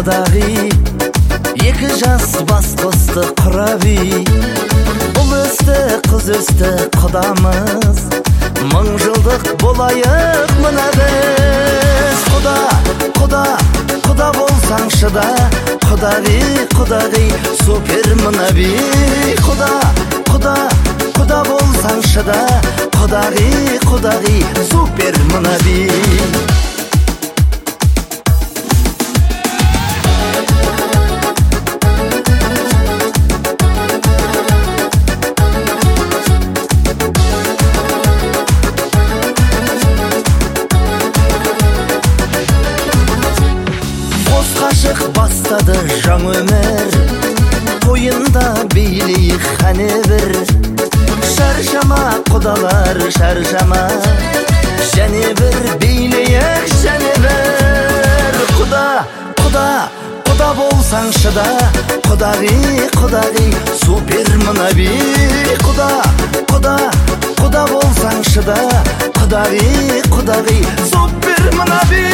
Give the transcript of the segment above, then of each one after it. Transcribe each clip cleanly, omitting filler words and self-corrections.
құдағи, екі жас бас қосты құраби. Ұл өсті, қыз өсті, құдамыз, мың жылдық болайық мына біз. Құда болсаң шыда, құдағи, супер мына би. Құда болсаң шыда, құдағи, супер мына би. Қашық бастады жаң өмір, тойында билейік қане бір. Шаршама құдалар, шаршама, және бір билейік, және бір. Құда болсаң шыда, құдағи, супер мына би. Құда болсаң шыда, құдағи, супер мына би.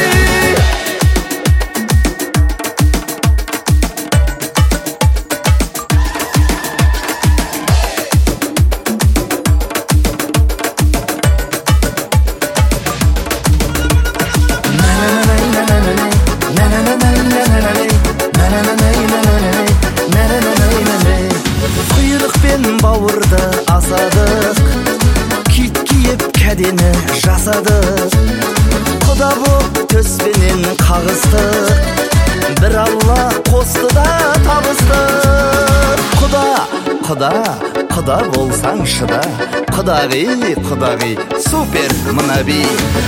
Бауырды асадық, кит киіп кәдені жасадық. Құда боп төспенен қағыстық, бір алла қосты да табыстық. Құда болсаң шыда, құдағи, супер мына би.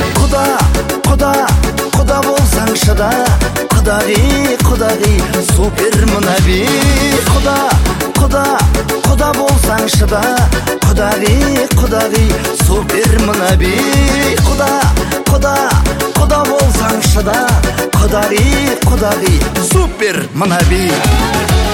Құда болсаң шыда, құдағи, супер мына би. Құда болсаң шыда, құдағи, супер мына би. Құда болсаң шыда, құдағи, супер мына би.